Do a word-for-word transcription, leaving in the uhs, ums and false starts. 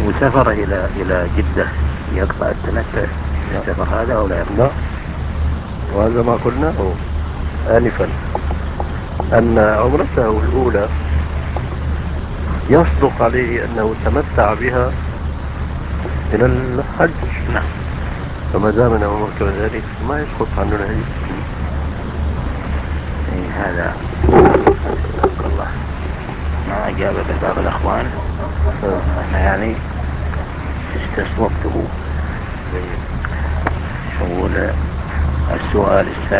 وسافر إلى إلى جدة يقطع التمتع في السفر هذا أو لا يقطع؟ لا، وهذا ما قلناه آنفا أن عمرته الأولى يصدق عليه أنه تمتع بها إلى الحج. نعم. فما دام أنه مرتبط ذلك ما يسقط عنه الهدي. إيه هذا الله ما أجاب بعض الأخوان أنا يعني استصوبته. يقول السؤال السابق